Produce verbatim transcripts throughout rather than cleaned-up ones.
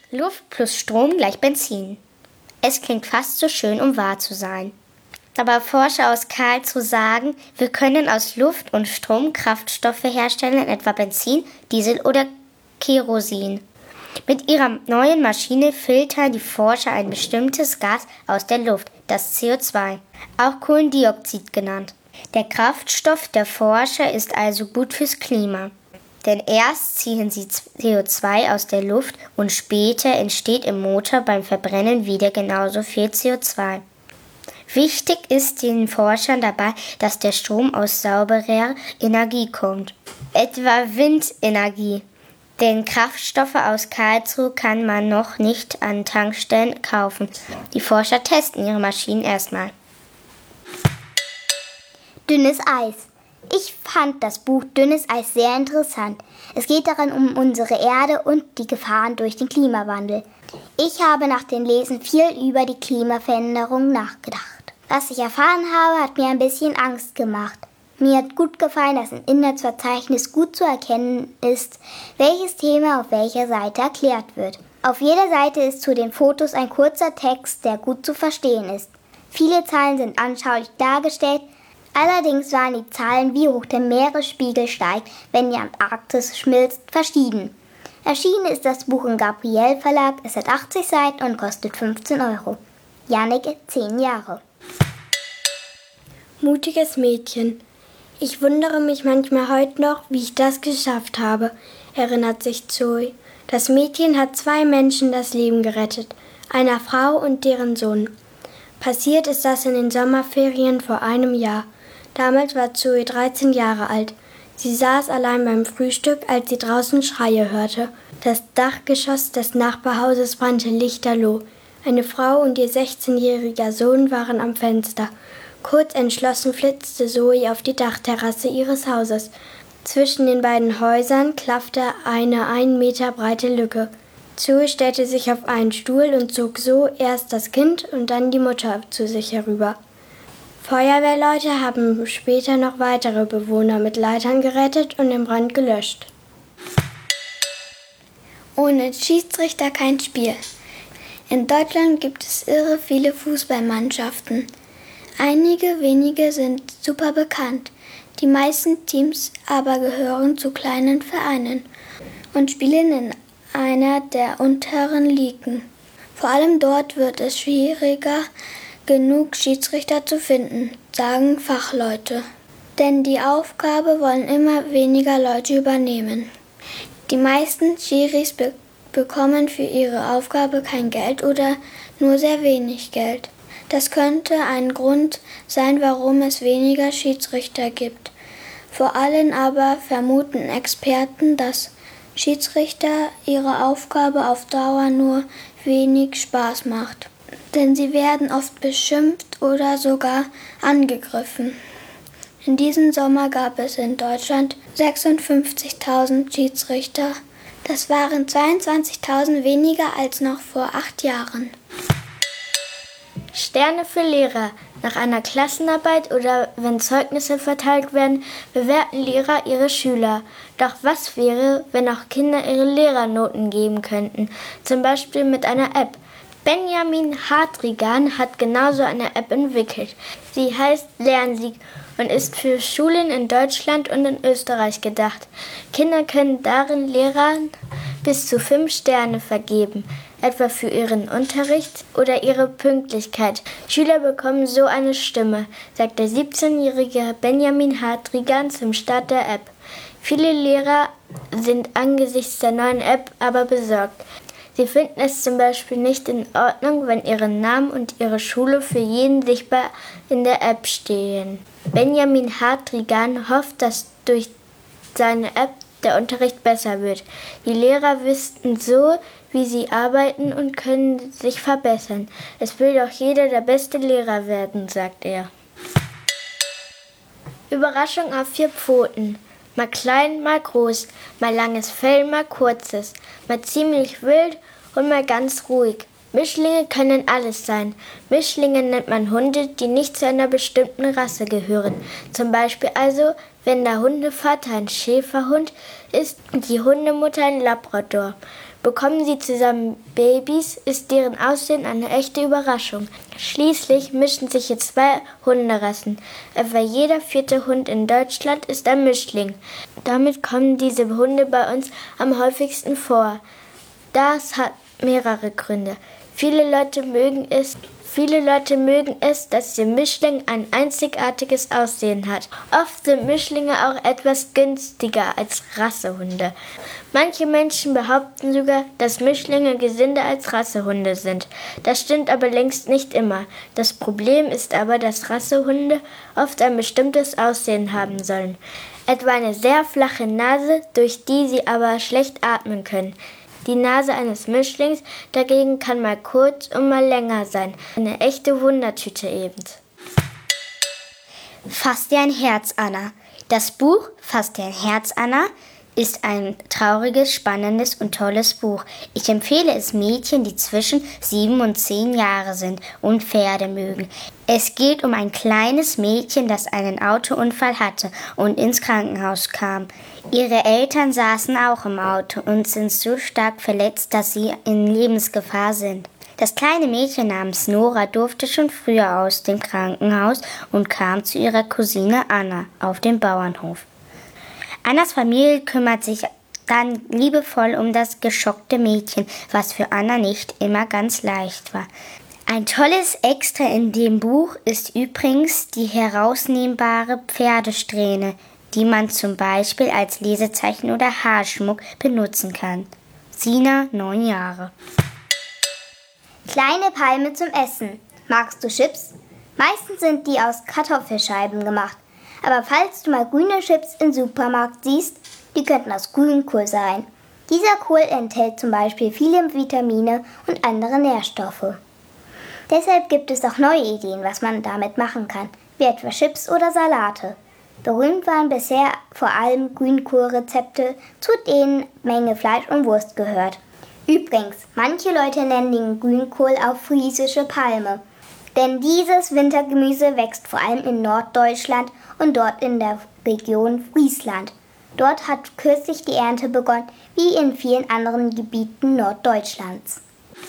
Luft plus Strom gleich Benzin. Es klingt fast zu schön, um wahr zu sein. Aber Forscher aus Karlsruhe sagen, wir können aus Luft und Strom Kraftstoffe herstellen, etwa Benzin, Diesel oder Kerosin. Mit ihrer neuen Maschine filtern die Forscher ein bestimmtes Gas aus der Luft, das C O zwei, auch Kohlendioxid genannt. Der Kraftstoff der Forscher ist also gut fürs Klima. Denn erst ziehen sie C O zwei aus der Luft und später entsteht im Motor beim Verbrennen wieder genauso viel C O zwei. Wichtig ist den Forschern dabei, dass der Strom aus sauberer Energie kommt, etwa Windenergie. Denn Kraftstoffe aus Karlsruhe kann man noch nicht an Tankstellen kaufen. Die Forscher testen ihre Maschinen erstmal. Dünnes Eis. Ich fand das Buch Dünnes Eis sehr interessant. Es geht darin um unsere Erde und die Gefahren durch den Klimawandel. Ich habe nach dem Lesen viel über die Klimaveränderung nachgedacht. Was ich erfahren habe, hat mir ein bisschen Angst gemacht. Mir hat gut gefallen, dass im Inhaltsverzeichnis gut zu erkennen ist, welches Thema auf welcher Seite erklärt wird. Auf jeder Seite ist zu den Fotos ein kurzer Text, der gut zu verstehen ist. Viele Zahlen sind anschaulich dargestellt, allerdings waren die Zahlen, wie hoch der Meeresspiegel steigt, wenn die Antarktis schmilzt, verschieden. Erschienen ist das Buch im Gabriel Verlag, es hat achtzig Seiten und kostet fünfzehn Euro. Jannik, zehn Jahre. Mutiges Mädchen. Ich wundere mich manchmal heute noch, wie ich das geschafft habe, erinnert sich Zoe. Das Mädchen hat zwei Menschen das Leben gerettet, einer Frau und deren Sohn. Passiert ist das in den Sommerferien vor einem Jahr. Damals war Zoe dreizehn Jahre alt. Sie saß allein beim Frühstück, als sie draußen Schreie hörte. Das Dachgeschoss des Nachbarhauses brannte lichterloh. Eine Frau und ihr sechzehnjähriger Sohn waren am Fenster. Kurz entschlossen flitzte Zoe auf die Dachterrasse ihres Hauses. Zwischen den beiden Häusern klaffte eine ein Meter breite Lücke. Zoe stellte sich auf einen Stuhl und zog so erst das Kind und dann die Mutter zu sich herüber. Feuerwehrleute haben später noch weitere Bewohner mit Leitern gerettet und den Brand gelöscht. Ohne Schiedsrichter kein Spiel. In Deutschland gibt es irre viele Fußballmannschaften. Einige wenige sind super bekannt. Die meisten Teams aber gehören zu kleinen Vereinen und spielen in einer der unteren Ligen. Vor allem dort wird es schwieriger, genug Schiedsrichter zu finden, sagen Fachleute. Denn die Aufgabe wollen immer weniger Leute übernehmen. Die meisten Schiris be- bekommen für ihre Aufgabe kein Geld oder nur sehr wenig Geld. Das könnte ein Grund sein, warum es weniger Schiedsrichter gibt. Vor allem aber vermuten Experten, dass Schiedsrichter ihre Aufgabe auf Dauer nur wenig Spaß macht. Denn sie werden oft beschimpft oder sogar angegriffen. In diesem Sommer gab es in Deutschland sechsundfünfzigtausend Schiedsrichter. Das waren zweiundzwanzigtausend weniger als noch vor acht Jahren. Sterne für Lehrer. Nach einer Klassenarbeit oder wenn Zeugnisse verteilt werden, bewerten Lehrer ihre Schüler. Doch was wäre, wenn auch Kinder ihre Lehrer Noten geben könnten? Zum Beispiel mit einer App. Benjamin Hartrigan hat genauso eine App entwickelt. Sie heißt Lernsieg und ist für Schulen in Deutschland und in Österreich gedacht. Kinder können darin Lehrern bis zu fünf Sterne vergeben, etwa für ihren Unterricht oder ihre Pünktlichkeit. Schüler bekommen so eine Stimme, sagt der siebzehnjährige Benjamin Hartrigan zum Start der App. Viele Lehrer sind angesichts der neuen App aber besorgt. Sie finden es zum Beispiel nicht in Ordnung, wenn ihre Namen und ihre Schule für jeden sichtbar in der App stehen. Benjamin Hartrigan hofft, dass durch seine App der Unterricht besser wird. Die Lehrer wüssten so, wie sie arbeiten und können sich verbessern. Es will doch jeder der beste Lehrer werden, sagt er. Überraschung auf vier Pfoten. Mal klein, mal groß, mal langes Fell, mal kurzes, mal ziemlich wild und mal ganz ruhig. Mischlinge können alles sein. Mischlinge nennt man Hunde, die nicht zu einer bestimmten Rasse gehören. Zum Beispiel also, wenn der Hundevater ein Schäferhund ist und die Hundemutter ein Labrador, Bekommen sie zusammen Babys, ist deren Aussehen eine echte Überraschung. Schließlich mischen sich hier zwei Hunderassen. Etwa jeder vierte Hund in Deutschland ist ein Mischling. Damit kommen diese Hunde bei uns am häufigsten vor. Das hat mehrere Gründe. Viele Leute mögen es, viele Leute mögen es, dass der Mischling ein einzigartiges Aussehen hat. Oft sind Mischlinge auch etwas günstiger als Rassehunde. Manche Menschen behaupten sogar, dass Mischlinge gesünder als Rassehunde sind. Das stimmt aber längst nicht immer. Das Problem ist aber, dass Rassehunde oft ein bestimmtes Aussehen haben sollen. Etwa eine sehr flache Nase, durch die sie aber schlecht atmen können. Die Nase eines Mischlings dagegen kann mal kurz und mal länger sein. Eine echte Wundertüte eben. Fass dir ein Herz, Anna. Das Buch Fass dir ein Herz, Anna ist ein trauriges, spannendes und tolles Buch. Ich empfehle es Mädchen, die zwischen sieben und zehn Jahre sind und Pferde mögen. Es geht um ein kleines Mädchen, das einen Autounfall hatte und ins Krankenhaus kam. Ihre Eltern saßen auch im Auto und sind so stark verletzt, dass sie in Lebensgefahr sind. Das kleine Mädchen namens Nora durfte schon früher aus dem Krankenhaus und kam zu ihrer Cousine Anna auf dem Bauernhof. Annas Familie kümmert sich dann liebevoll um das geschockte Mädchen, was für Anna nicht immer ganz leicht war. Ein tolles Extra in dem Buch ist übrigens die herausnehmbare Pferdesträhne, die man zum Beispiel als Lesezeichen oder Haarschmuck benutzen kann. Sina, neun Jahre. Kleine Palme zum Essen. Magst du Chips? Meistens sind die aus Kartoffelscheiben gemacht. Aber falls du mal grüne Chips im Supermarkt siehst, die könnten aus Grünkohl sein. Dieser Kohl enthält zum Beispiel viele Vitamine und andere Nährstoffe. Deshalb gibt es auch neue Ideen, was man damit machen kann, wie etwa Chips oder Salate. Berühmt waren bisher vor allem Grünkohlrezepte, zu denen Menge Fleisch und Wurst gehört. Übrigens, manche Leute nennen den Grünkohl auch friesische Palme. Denn dieses Wintergemüse wächst vor allem in Norddeutschland und dort in der Region Friesland. Dort hat kürzlich die Ernte begonnen, wie in vielen anderen Gebieten Norddeutschlands.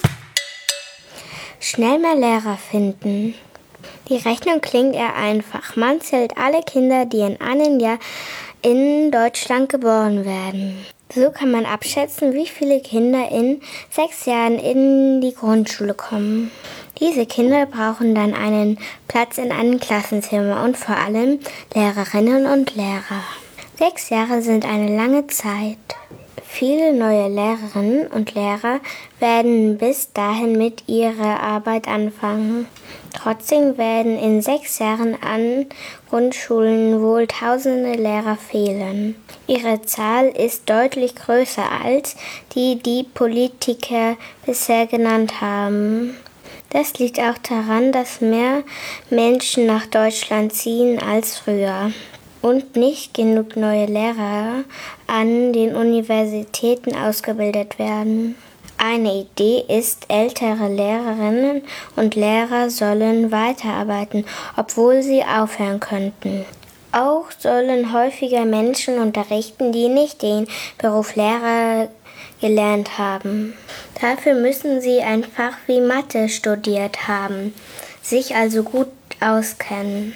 Schnell mal Lehrer finden. Die Rechnung klingt eher einfach. Man zählt alle Kinder, die in einem Jahr in Deutschland geboren werden. So kann man abschätzen, wie viele Kinder in sechs Jahren in die Grundschule kommen. Diese Kinder brauchen dann einen Platz in einem Klassenzimmer und vor allem Lehrerinnen und Lehrer. Sechs Jahre sind eine lange Zeit. Viele neue Lehrerinnen und Lehrer werden bis dahin mit ihrer Arbeit anfangen. Trotzdem werden in sechs Jahren an Grundschulen wohl tausende Lehrer fehlen. Ihre Zahl ist deutlich größer als die, die Politiker bisher genannt haben. Das liegt auch daran, dass mehr Menschen nach Deutschland ziehen als früher und nicht genug neue Lehrer an den Universitäten ausgebildet werden. Eine Idee ist, ältere Lehrerinnen und Lehrer sollen weiterarbeiten, obwohl sie aufhören könnten. Auch sollen häufiger Menschen unterrichten, die nicht den Beruf Lehrer gelernt haben. Dafür müssen sie ein Fach wie Mathe studiert haben, sich also gut auskennen.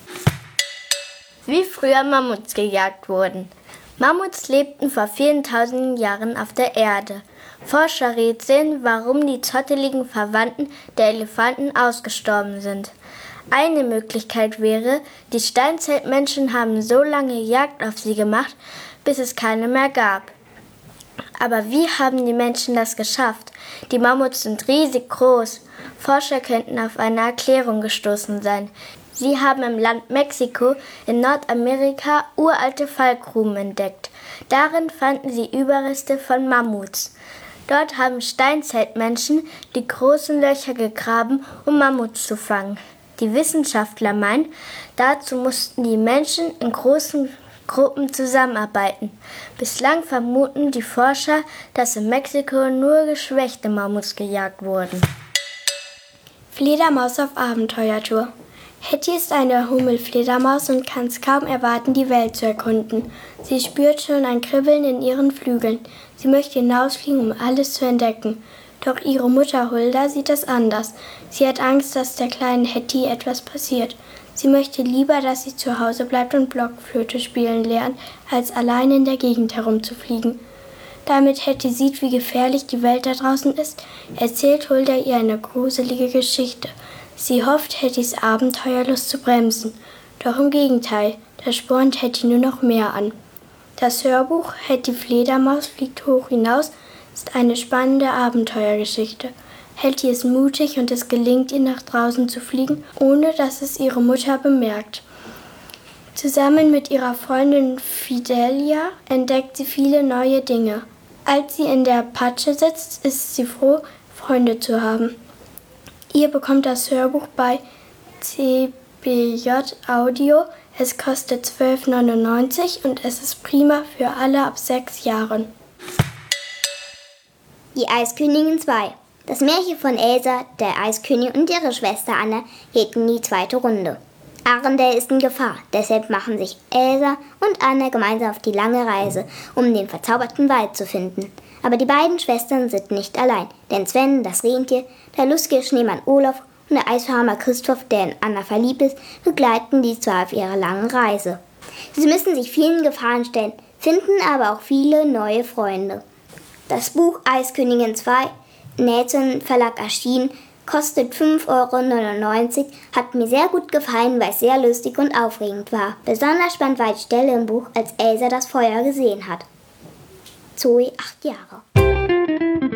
Wie früher Mammuts gejagt wurden. Mammuts lebten vor vielen tausenden Jahren auf der Erde. Forscher rätseln, warum die zotteligen Verwandten der Elefanten ausgestorben sind. Eine Möglichkeit wäre, die Steinzeitmenschen haben so lange Jagd auf sie gemacht, bis es keine mehr gab. Aber wie haben die Menschen das geschafft? Die Mammuts sind riesig groß. Forscher könnten auf eine Erklärung gestoßen sein. Sie haben im Land Mexiko in Nordamerika uralte Fallgruben entdeckt. Darin fanden sie Überreste von Mammuts. Dort haben Steinzeitmenschen die großen Löcher gegraben, um Mammuts zu fangen. Die Wissenschaftler meinen, dazu mussten die Menschen in großen Gruppen zusammenarbeiten. Bislang vermuten die Forscher, dass in Mexiko nur geschwächte Mammuts gejagt wurden. Fledermaus auf Abenteuertour. Hetty ist eine Hummelfledermaus und kann es kaum erwarten, die Welt zu erkunden. Sie spürt schon ein Kribbeln in ihren Flügeln. Sie möchte hinausfliegen, um alles zu entdecken. Doch ihre Mutter Hulda sieht das anders. Sie hat Angst, dass der kleinen Hetty etwas passiert. Sie möchte lieber, dass sie zu Hause bleibt und Blockflöte spielen lernt, als allein in der Gegend herumzufliegen. Damit Hetty sieht, wie gefährlich die Welt da draußen ist, erzählt Hulda ihr eine gruselige Geschichte. Sie hofft, Hettys Abenteuerlust zu bremsen. Doch im Gegenteil, das spornt Hetty nur noch mehr an. Das Hörbuch Hetty Fledermaus fliegt hoch hinaus ist eine spannende Abenteuergeschichte. Hetty ist mutig und es gelingt ihr, nach draußen zu fliegen, ohne dass es ihre Mutter bemerkt. Zusammen mit ihrer Freundin Fidelia entdeckt sie viele neue Dinge. Als sie in der Patsche sitzt, ist sie froh, Freunde zu haben. Ihr bekommt das Hörbuch bei C B J Audio. Es kostet zwölf neunundneunzig und es ist prima für alle ab sechs Jahren. Die Eiskönigin zwei. Das Märchen von Elsa, der Eiskönigin und ihrer Schwester Anna geht in die zweite Runde. Arendelle ist in Gefahr, deshalb machen sich Elsa und Anna gemeinsam auf die lange Reise, um den verzauberten Wald zu finden. Aber die beiden Schwestern sind nicht allein, denn Sven, das Rentier, der lustige Schneemann Olaf und der Eisfarmer Christoph, der in Anna verliebt ist, begleiten die zwei auf ihrer langen Reise. Sie müssen sich vielen Gefahren stellen, finden aber auch viele neue Freunde. Das Buch Eiskönigin zwei, Nelson Verlag erschienen, kostet fünf Euro neunundneunzig, hat mir sehr gut gefallen, weil es sehr lustig und aufregend war. Besonders spannend war die Stelle im Buch, als Elsa das Feuer gesehen hat. Zoe, acht Jahre.